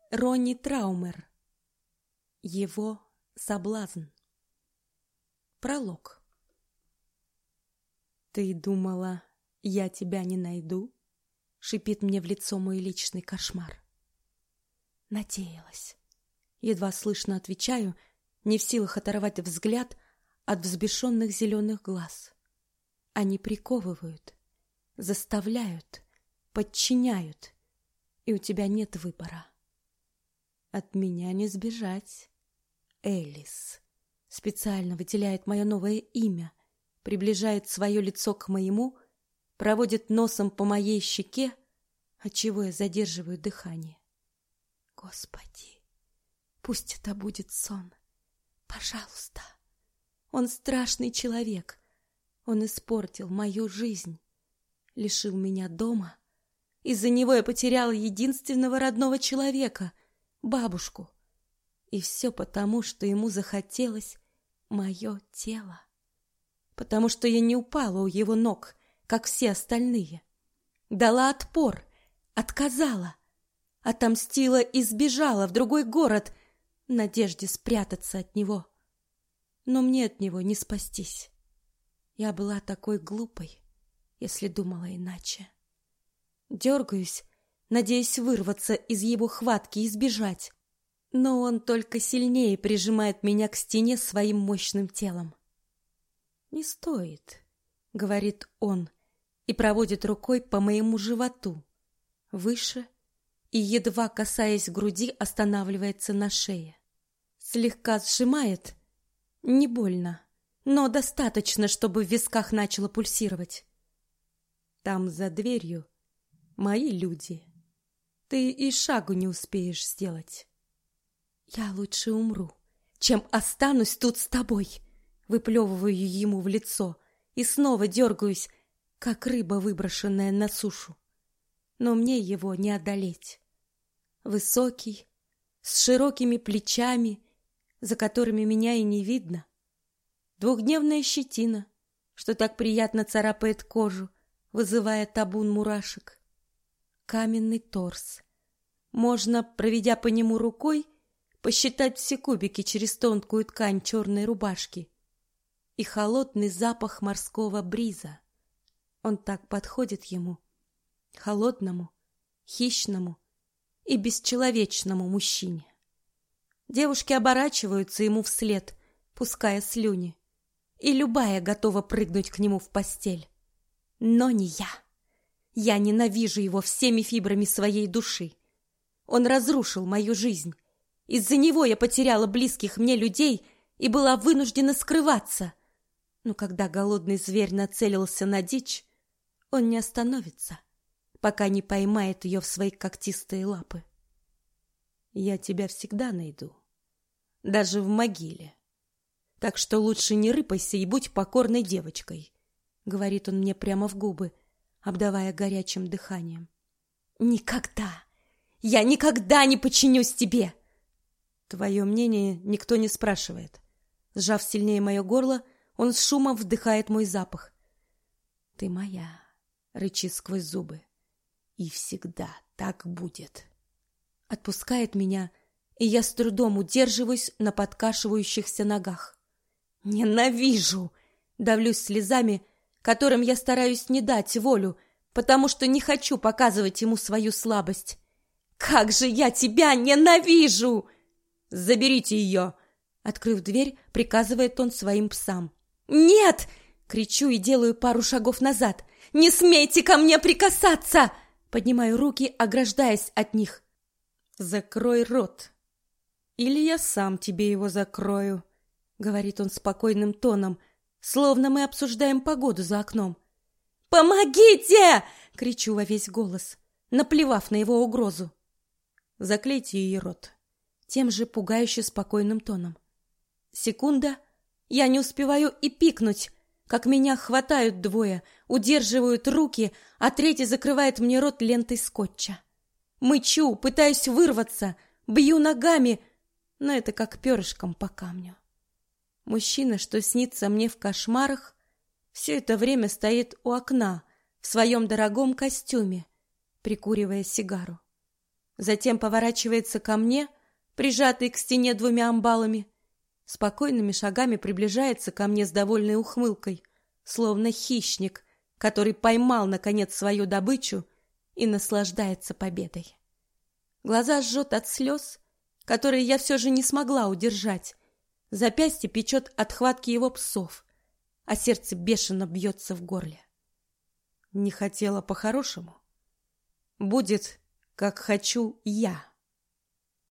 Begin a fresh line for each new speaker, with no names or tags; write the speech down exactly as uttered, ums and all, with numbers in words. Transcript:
Ронни Траумер. Его соблазн. Пролог. «Ты думала, я тебя не найду?» — шипит мне в лицо мой личный кошмар. «Надеялась». Едва слышно отвечаю, не в силах оторвать взгляд от взбешенных зеленых глаз. Они приковывают, заставляют, подчиняют, и у тебя нет выбора. От меня не сбежать. Элис специально выделяет мое новое имя, приближает свое лицо к моему, проводит носом по моей щеке, отчего я задерживаю дыхание. Господи, пусть это будет сон. Пожалуйста. Он страшный человек. Он испортил мою жизнь, лишил меня дома. Из-за него я потеряла единственного родного человека, бабушку. И все потому, что ему захотелось мое тело. Потому что я не упала у его ног, как все остальные. Дала отпор, отказала, отомстила и сбежала в другой город в надежде спрятаться от него. Но мне от него не спастись. Я была такой глупой, если думала иначе. Дергаюсь, надеясь вырваться из его хватки и сбежать. Но он только сильнее прижимает меня к стене своим мощным телом. «Не стоит», — говорит он, и проводит рукой по моему животу, выше, и, едва касаясь груди, останавливается на шее. Слегка сжимает, не больно, но достаточно, чтобы в висках начало пульсировать. «Там за дверью мои люди. Ты и шагу не успеешь сделать». «Я лучше умру, чем останусь тут с тобой», — выплевываю ему в лицо и снова дергаюсь, как рыба, выброшенная на сушу. Но мне его не одолеть. Высокий, с широкими плечами, за которыми меня и не видно. Двухдневная щетина, что так приятно царапает кожу, вызывая табун мурашек. Каменный торс. Можно, проведя по нему рукой, посчитать все кубики через тонкую ткань черной рубашки. И холодный запах морского бриза. Он так подходит ему, холодному, хищному и бесчеловечному мужчине. Девушки оборачиваются ему вслед, пуская слюни, и любая готова прыгнуть к нему в постель. Но не я. Я ненавижу его всеми фибрами своей души. Он разрушил мою жизнь. Из-за него я потеряла близких мне людей и была вынуждена скрываться. Но когда голодный зверь нацелился на дичь, он не остановится, пока не поймает ее в свои когтистые лапы. Я тебя всегда найду, даже в могиле. Так что лучше не рыпайся и будь покорной девочкой, — говорит он мне прямо в губы, обдавая горячим дыханием. Никогда, я никогда не подчинюсь тебе! Твое мнение никто не спрашивает. Сжав сильнее мое горло, он с шумом вдыхает мой запах. Ты моя, рычит сквозь зубы. И всегда так будет. Отпускает меня, и я с трудом удерживаюсь на подкашивающихся ногах. Ненавижу! Давлюсь слезами, которым я стараюсь не дать волю, потому что не хочу показывать ему свою слабость. Как же я тебя ненавижу! Заберите ее! Открыв дверь, приказывает он своим псам. «Нет!» — кричу и делаю пару шагов назад. «Не смейте ко мне прикасаться!» Поднимаю руки, ограждаясь от них. «Закрой рот, или я сам тебе его закрою», — говорит он спокойным тоном, словно мы обсуждаем погоду за окном. «Помогите!» — кричу во весь голос, наплевав на его угрозу. «Заклейте ей рот», тем же пугающе спокойным тоном. Секунда, я не успеваю и пикнуть, как меня хватают двое, удерживают руки, а третий закрывает мне рот лентой скотча. Мычу, пытаюсь вырваться, бью ногами, но это как перышком по камню. Мужчина, что снится мне в кошмарах, все это время стоит у окна в своем дорогом костюме, прикуривая сигару. Затем поворачивается ко мне, прижатый к стене двумя амбалами, спокойными шагами приближается ко мне с довольной ухмылкой, словно хищник, который поймал, наконец, свою добычу и наслаждается победой. Глаза жжет от слез, которые я все же не смогла удержать. Запястье печет от хватки его псов, а сердце бешено бьется в горле. Не хотела по-хорошему? Будет, как хочу я.